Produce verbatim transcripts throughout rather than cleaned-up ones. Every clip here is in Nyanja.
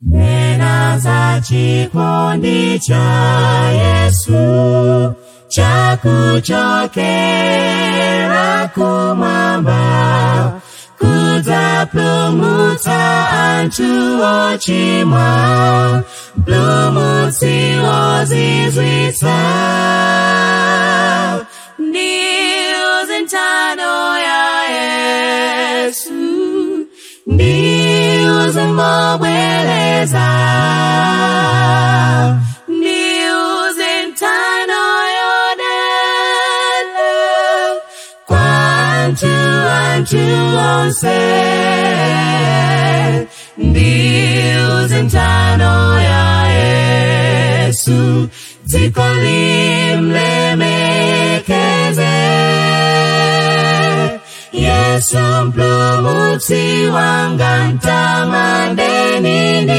Nena za chikondi cha Yesu, cha kuchokera kumwamba, kudzapulumutsa anthu ochimwa, mpulumutsi wozizwitsa. Ndiuze ntano ya Yesu, ndiuze mobwereza, ndiuze ntano yodala, kwa anthu anthu onse. Ndiuze ntano ya Yesu, dziko limlemekeze. Yesu mpulumutsi wanga, mtamandeni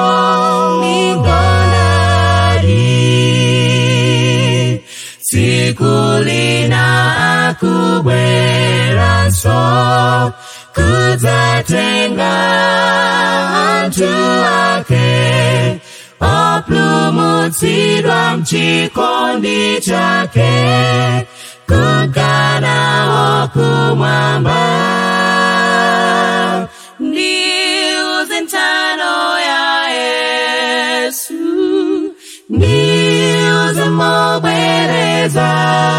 ndimkondadi. Tsiku lina akubweranso, kudzatenga anthu ake, opulumutsidwa mchikondi chake, kukana kumwamba. Ndiuze ntano ya Yesu, ndiuze mobwereza,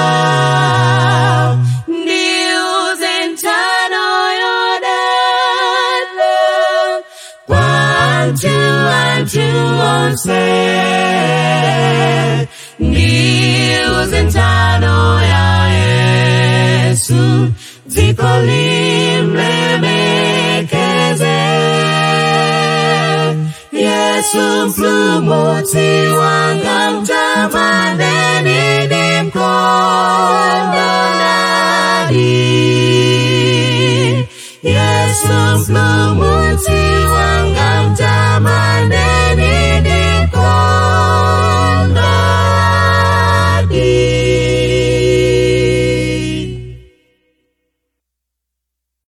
ndiuze ntano yodala, kwa anthu anthu onse. Ndiuze ntano ya Yesu, dziko limlemekeze. Yesu mpulumutsi wanga, mtamandeni ndimkondadi. Yesu mpulumutsi wanga.